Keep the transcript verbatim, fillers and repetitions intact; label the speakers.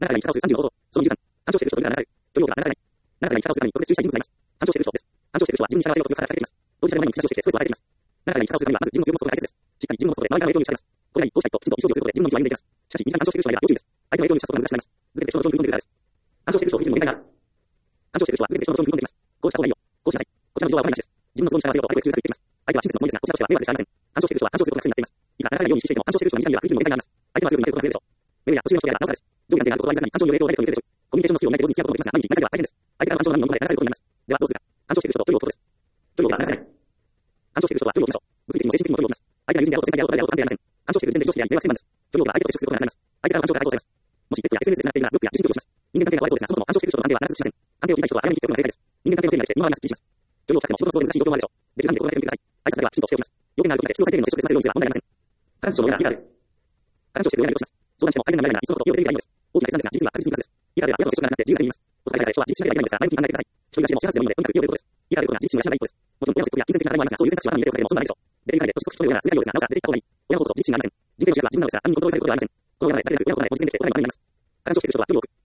Speaker 1: ななさいにたすさんじゅうの行動、そのにじゅうさん、干渉している人というのはななさい、ということがななさい。ななさいにたすさんに特別注意した人物がいます。干渉している人です。干渉している人は自分に従わせようとするからされています。当事者の前に口出しをしてストレスを与えています。ななさいにたすさんにはまず自分の強みを持つことが大切です。しっかり自分を持つことで周りからの影響を許されます。これらにこうしたいときちんと意思を表示することで自分の道を歩んでいきます。しかし、短間干渉している人は要注意です。相手の影響にしたことが難しくなります。ずれて人の情に踏み込んでいるからです。干渉している人を見るにも限界がある。干渉している人はずれて人の情に踏み込んでいます。こうした方がいいよ。こうしなさい。こちらの情報は悪い話です。自分の都合に従わせようと相手を注意されています。相手は親切なつもりですが、こちらとしては迷惑でしかありません。干渉している人は干渉することが癖になっています。いくら話さないようにしていても干渉している人の短には不利にも限界があります。相手は強く言っていることが増えるでしょう。メールや年上の人やらなおさらです。上下関係があることは割りざらに干渉による影響を与える人もいるでしょう。コミュニケーションのスキルを磨いて上手に付き合うこともできますが、毎日磨いては大変です。相手からの干渉の波に飲み込まれ流されることになります。ではどうするか。干渉している人と距離を置くことです。距離を置くならない。干渉している人とは距離を置きましょう。物理的にも精神的にも距離を置きます。相手が友人であろうと先輩であろうと誰であろうと関係ありません。干渉している時点で上司であり迷惑線なんです。距離を置くは相手と接触することになります。相手からの干渉からこうされます。もしベッドや エスエヌエス で繋がっているなら、ブロックや自身拒否をします。人間関係がかわいそうですが、そもそも干渉している人との関係はなるべくしません。関係を切りたい人は早めに切っておくのが正解です。人間関係のせいになりして身の回りがすっきりします。距離を置くさせても仕事の都合で難しい状況もあるでしょう。できる範囲で心がけてみてください。挨拶だけはきちんとしておきます。要件があることで必要最低限の接触で接させるようにすれば問題ありません。干渉の上がリアル。干渉している上がどうします。相談しても改善のないならいっそのことを家を出ているがいいのです。大きな決断ですが、実には確実に難しいです。家からでは親と接触がなくなって自由が出ています。お使い方で人は自立しなければいけないのですが、前向きに考えてください。一人暮らしでもシェアハウスでもいいので、とにかく家を出ることです。家から出ることが自立心が養う一歩です。もちろん親の説得や金銭的な課題もありますが、そういう選択肢は頭に入れておくだけでも損はないでしょう。出ていかないで年越し人のような続けるようですが、なおさら出ていった方がいい。親のことと自立心がありません。人生の主役は自分なのですが、単にコントロールされることではありません。このようなやり方で親のことは個人的で親のことは自分になります。干渉している人は距離を置く。